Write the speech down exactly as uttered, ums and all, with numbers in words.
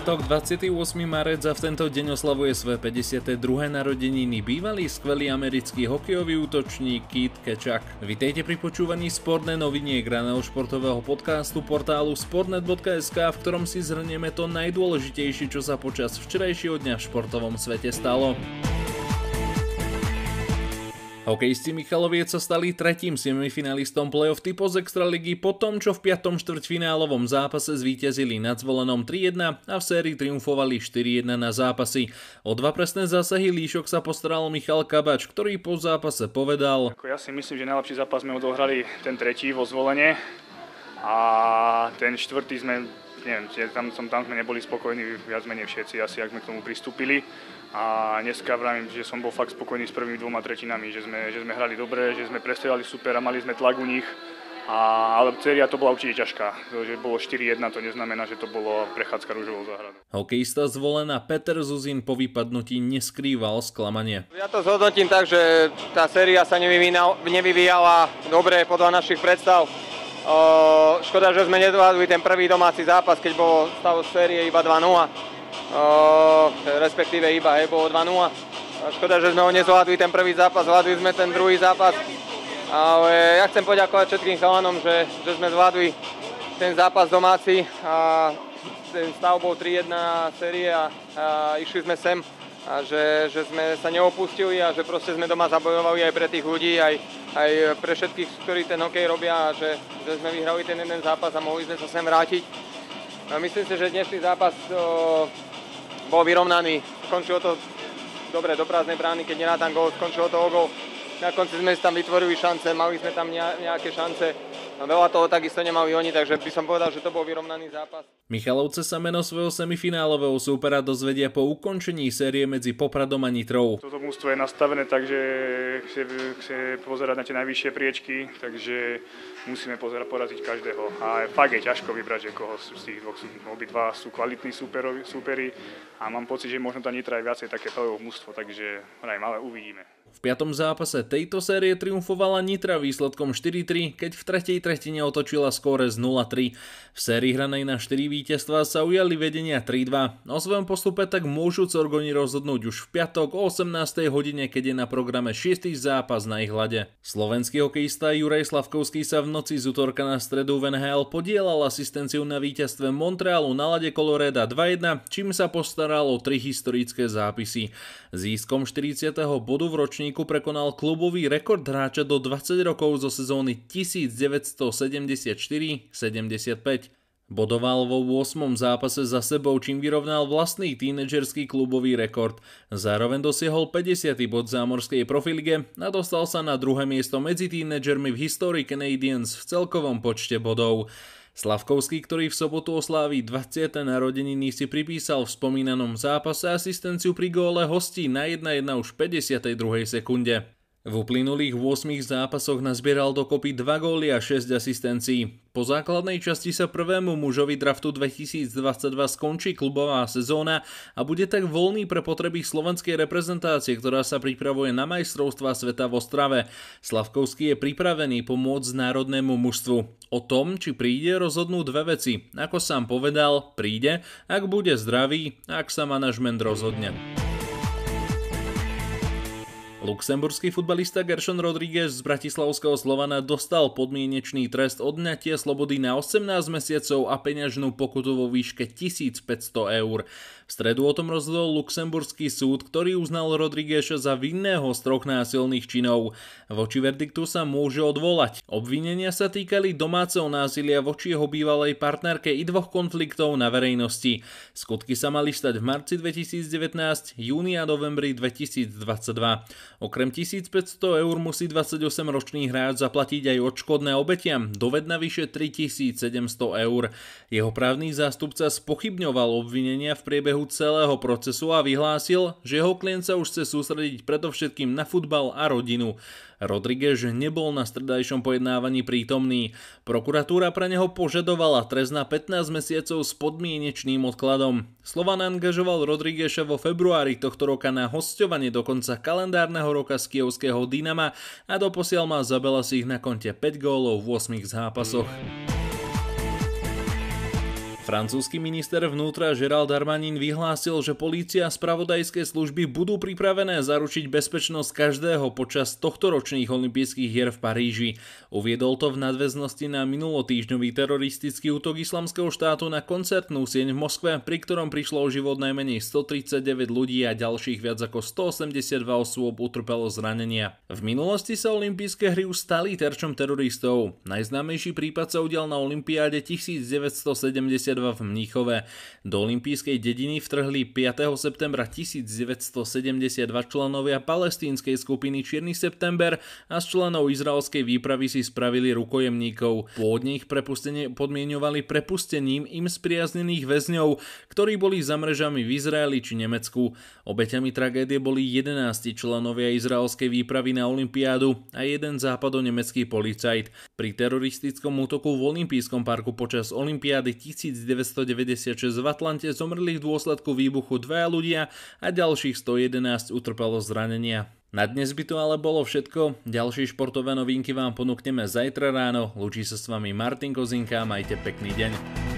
piatok dvadsiateho ôsmeho marec a v tento deň oslavuje svoje päťdesiate druhé narodeniny bývalý skvelý americký hokejový útočník Keith Tkachuk. Vitejte pri počúvaní Sportné noviniek raného športového podcastu portálu sportnet bodka es ká, v ktorom si zhrnieme to najdôležitejšie, čo sa počas včerajšieho dňa v športovom svete stalo. Hokejisti Michaloviec sa stali tretím semifinalistom play-off typu z Extraligy po tom, čo v piatom štvrťfinálovom zápase zvíťazili nad Zvolenom tri jedna a v sérii triumfovali štyri jedna na zápasy. O dva presné zásahy líšok sa postaral Michal Kabač, ktorý po zápase povedal: Ja si myslím, že najlepší zápas sme odohrali ten tretí vo Zvolene a ten štvrtý sme, neviem, tam, tam sme neboli spokojní, viac menej všetci asi, ak sme k tomu pristúpili. A dneska vravím, že som bol fakt spokojný s prvými dvoma tretinami, že sme, že sme hrali dobre, že sme prestrieľali super a mali sme tlak u nich. A, ale séria to bola určite ťažká, že bolo štyri jedna, to neznamená, že to bolo prechádzka ružovou záhradou. Hokejista Zvolena Peter Zuzin po vypadnutí neskrýval sklamanie. Ja to zhodnotím tak, že tá séria sa nevyvíjala dobre podľa našich predstav. O, škoda, že sme nedovládli ten prvý domáci zápas, keď bolo stav série iba dva nula. O, respektíve iba hej, bolo dva nula. Škoda, že sme ho nezvládli ten prvý zápas, zvládli sme ten druhý zápas. Ale ja chcem poďakovať všetkým chalanom, že, že sme zvládli ten zápas domáci a ten stav bol tri jedna série a, a išli sme sem. A že, že sme sa neopustili a že proste sme doma zabojovali aj pre tých ľudí, aj, aj pre všetkých, ktorí ten hokej robia a že, že sme vyhrali ten jeden zápas a mohli sme sa sem vrátiť. A myslím si, že dnešný zápas o, bol vyrovnaný. Skončilo to dobre do prázdnej brány, keď nedá tam gól, skončilo to o gól. Na konci sme si tam vytvorili šance, mali sme tam nejaké šance. Veľa toho takisto nemali oni, takže by som povedal, že to bol vyrovnaný zápas. Michalovce sa meno svojho semifinálového súpera dozvedia po ukončení série medzi Popradom a Nitrou. Toto mužstvo je nastavené tak, že chce, chce pozerať na tie najvyššie priečky, takže musíme pozerať, poraziť každého. A fakt je ťažko vybrať, že koho z tých dvoch sú. Obidva sú kvalitní súperovi, súperi a mám pocit, že možno tá Nitra je viacej také play-off mužstvo, takže ale uvidíme. V piatom zápase tejto série triumfovala Nitra výsledkom štyri tri, keď v tretej tretine otočila skóre z nula tri. V sérii hranej na štyri víťazstvá sa ujali vedenia tri dva. O svojom postupe tak môžu Corgoni rozhodnúť už v piatok o osemnástej hodine, keď je na programe šiesty zápas na ich ľade. Slovenský hokejista Juraj Slavkovský sa v noci z utorka na stredu v en há el podielal asistenciu na víťazstve Montrealu na ľade Colorada dva jedna, čím sa postaral o tri historické zápisy. Získom štyridsiateho bodu v ročníku prekonal klubový rekord hráča do dvadsať rokov zo sezóny devätnásťsedemdesiatštyri sedemdesiatpäť. Bodoval vo ôsmom zápase za sebou, čím vyrovnal vlastný tínedžerský klubový rekord. Zároveň dosiahol päťdesiaty bod v zámorskej profilige a dostal sa na druhé miesto medzi tínedžermi v histórii Canadiens v celkovom počte bodov. Slavkovský, ktorý v sobotu osláví dvadsiate narodeniny, si pripísal v spomínanom zápase asistenciu pri góle hostí na jedna jedna už v päťdesiatej druhej sekunde. V uplynulých ôsmich zápasoch nazbieral dokopy dva góly a šesť asistencií. Po základnej časti sa prvému mužovi draftu dvetisícdvadsaťdva skončí klubová sezóna a bude tak voľný pre potreby slovenskej reprezentácie, ktorá sa pripravuje na majstrovstvá sveta v Ostrave. Slavkovský je pripravený pomôcť národnému mužstvu. O tom, či príde, rozhodnú dve veci. Ako sám povedal, príde, ak bude zdravý, ak sa manažment rozhodne. Luxemburský futbalista Gershon Rodriguez z bratislavského Slovana dostal podmienečný trest odňatia slobody na osemnásť mesiacov a peňažnú pokutu vo výške tisícpäťsto eur. V stredu o tom rozhodol luxemburský súd, ktorý uznal Rodrigueza za vinného z troch násilných činov. Voči verdiktu sa môže odvolať. Obvinenia sa týkali domáceho násilia voči jeho bývalej partnerke i dvoch konfliktov na verejnosti. Skutky sa mali stať v marci dvetisícdevätnásť, júni a novembri dvetisícdvadsaťdva. Okrem tisícpäťsto eur musí dvadsaťosemročný hráč zaplatiť aj odškodné obetiam, doved navyše tritisícsedemsto eur. Jeho právny zástupca spochybňoval obvinenia v priebehu celého procesu a vyhlásil, že jeho klient sa už chce sústrediť predovšetkým na futbal a rodinu. Rodriguez nebol na stredajšom pojednávaní prítomný. Prokuratúra pre neho požadovala trest na pätnásť mesiacov s podmienečným odkladom. Slovan angažoval Rodrigueza vo februári tohto roka na hosťovanie do konca kalendárneho roka z kievského Dynama a doposiaľ má Zabelasich na konte päť gólov v ôsmich zápasoch. V Francúzsky minister vnútra Gérald Darmanin vyhlásil, že polícia a spravodajské služby budú pripravené zaručiť bezpečnosť každého počas tohtoročných olympijských hier v Paríži. Uviedol to v nadväznosti na minulotýždňový teroristický útok Islamského štátu na koncertnú sieň v Moskve, pri ktorom prišlo o život najmenej stotridsaťdeväť ľudí a ďalších viac ako stoosemdesiatdva osôb utrpelo zranenia. V minulosti sa olympijské hry už stali terčom teroristov. Najznámejší prípad sa udial na olympiáde devätnásťsedemdesiatdva v Mníchove. Do olympijskej dediny vtrhli piateho septembra devätnásťsedemdesiatdva členovia palestínskej skupiny Čierny september a z členov izraelskej výpravy si spravili rukojemníkov. Pôvodne ich prepustenie podmieňovali prepustením im spriaznených väzňov, ktorí boli za mrežami v Izraeli či Nemecku. Obeťami tragédie boli jedenásť členovia izraelskej výpravy na olympiádu a jeden západonemecký policajt. Pri teroristickom útoku v olympijskom parku počas olympiády devätnásťstodeväťdesiatšesť v Atlante zomreli v dôsledku výbuchu dvaja ľudia a ďalších stojedenásť utrpelo zranenia. Na dnes by to ale bolo všetko. Ďalšie športové novinky vám ponúkneme zajtra ráno. Lúči sa s vami Martin Kozinka, majte pekný deň.